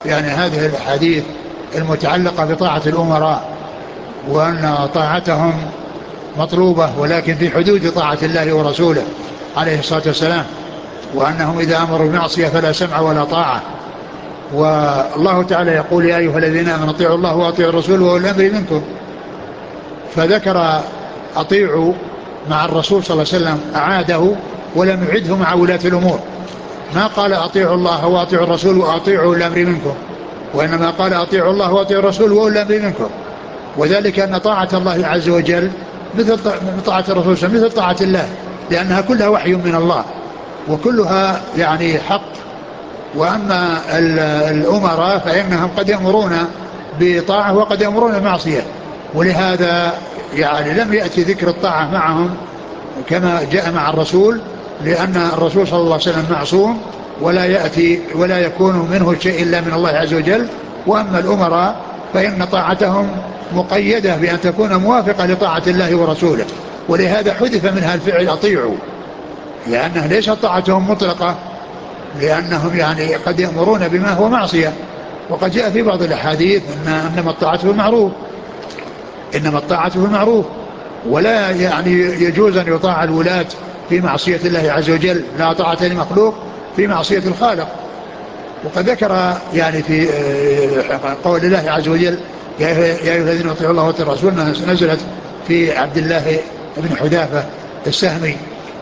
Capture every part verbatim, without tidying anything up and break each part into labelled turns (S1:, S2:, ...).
S1: يعني هذه الأحاديث المتعلقة بطاعة الأمراء، وأن طاعتهم مطلوبة ولكن في حدود طاعة الله ورسوله عليه الصلاة والسلام، وأنهم إذا أمروا بمعصية فلا سمع ولا طاعة. والله تعالى يقول: يا أيها الذين آمنوا اطيعوا الله وأطيعوا الرسول وأولي الأمر منكم. فذكر أطيعوا مع الرسول صلى الله عليه وسلم، أعاده ولم يعده مع ولاة الأمور. ما قال أطيعوا الله وأطيعوا الرسول وأطيعوا الأمر منكم، وإنما قال أطيعوا الله وأطيعوا الرسول وأولي الأمر منكم. وذلك أن طاعة الله عز وجل مثل طاعة الرسول مثل طاعة الله، لأنها كلها وحي من الله وكلها يعني حق. وأما الأمراء فإنهم قد يأمرون بطاعة وقد يأمرون بمعصية، ولهذا يعني لم يأتي ذكر الطاعة معهم كما جاء مع الرسول، لأن الرسول صلى الله عليه وسلم معصوم ولا يأتي ولا يكون منه شيء إلا من الله عز وجل. وأما الأمراء فإن طاعتهم مقيدة بأن تكون موافقة لطاعة الله ورسوله، ولهذا حذف منها الفعل أطيعوا، لأنها ليست طاعتهم مطلقة، لأنهم يعني قد يأمرون بما هو معصية. وقد جاء في بعض الأحاديث إن إنما الطاعة في المعروف، إنما الطاعة في المعروف، ولا يعني يجوز أن يطاع الولاة في معصية الله عز وجل، لا طاعة لمخلوق في معصية الخالق. وقد ذكر يعني في قول الله عز وجل: يا أيها الذين اطيعوا الله واطيعوا الرسول، نزلت في عبد الله بن حذافة السهمي.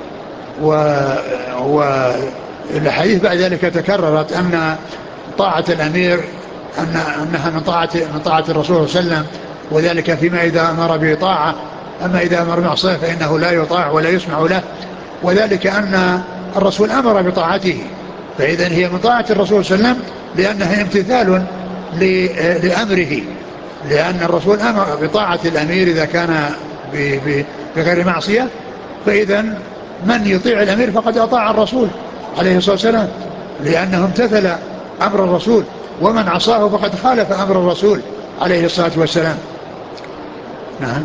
S1: والحديث بعد ذلك تكررت أن طاعة الأمير أن أنها من طاعة من طاعة الرسول صلى الله عليه وسلم، وذلك فيما إذا أمر بطاعة، أما إذا أمر بمعصية فإنه لا يطاع ولا يسمع له. وذلك أن الرسول أمر بطاعته، فإذا هي من طاعة الرسول صلى الله عليه وسلم لأنها امتثال لأمره، لأن الرسول أمر بطاعة الأمير إذا كان بغير معصية، فإذا من يطيع الأمير فقد أطاع الرسول عليه الصلاة والسلام، لأنه امتثل أمر الرسول، ومن عصاه فقد خالف أمر الرسول عليه الصلاة والسلام. نعم.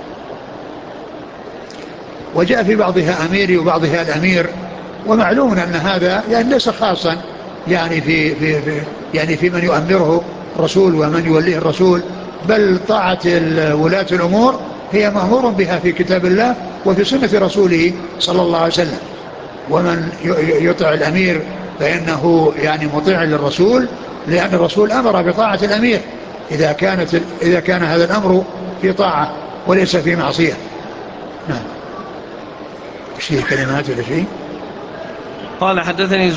S1: وجاء في بعضها أميري وبعضها الأمير، ومعلوم أن هذا يعني ليس خاصا يعني في, في, في يعني في من يؤمره الرسول ومن يوليه الرسول، بل طاعة ولاة الأمور هي مأمور بها في كتاب الله وفي سنة رسوله صلى الله عليه وسلم. ومن يطع الأمير فإنه يعني مطيع للرسول، لأن الرسول أمر بطاعة الأمير إذا كانت إذا كان هذا الأمر في طاعة وليس في معصية. نعم. شيء كلمات ولا شيء.
S2: قال: حدثني